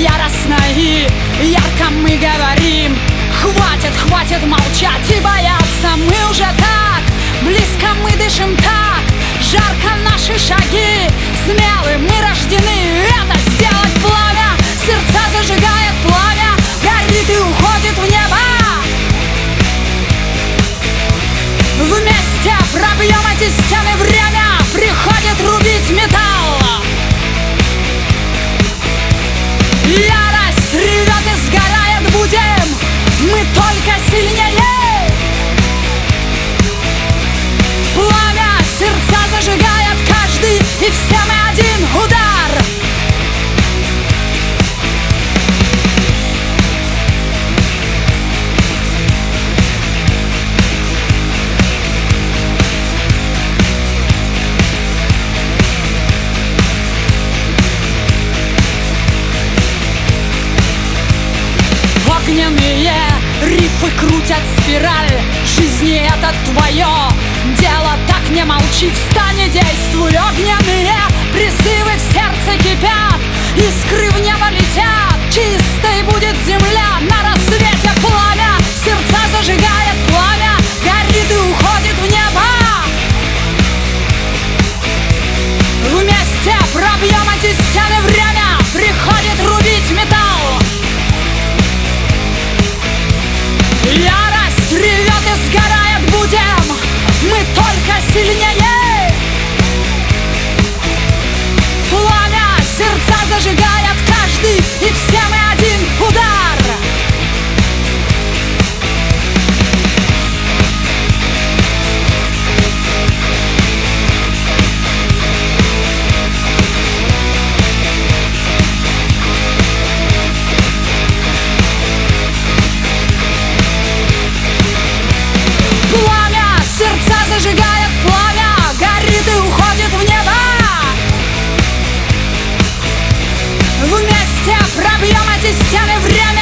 Яростно и ярко мы говорим: хватит, хватит молчать и бояться. Мы уже так близко, мы дышим так жарко, наши шаги смелы, мы рождены это сделать. Пламя сердца зажигает, пламя горит и уходит в небо. Вместе пробьем эти стены, время приходит рубить металл. Ярость ревет и сгорает, будем мы только сильнее. Пламя сердца зажигает каждый, и все мы один удар. Огненные рифы крутят спираль жизни, это твое дело, так не молчи, встань и действуй. Огненные призывы в сердце кипят, искры в небо летят, чистой будет земля на рассвете. Пламя сердца зажигает, пламя горит и уходит в небо. Вместе пробьем эти стены, время приходит рубить металл. Ярость ревет и сгорает, будем мы только сильнее. Пламя сердца зажигает каждый, и все мы один удар. Зажигает, пламя горит и уходит в небо. Вместе пробьем эти стены, время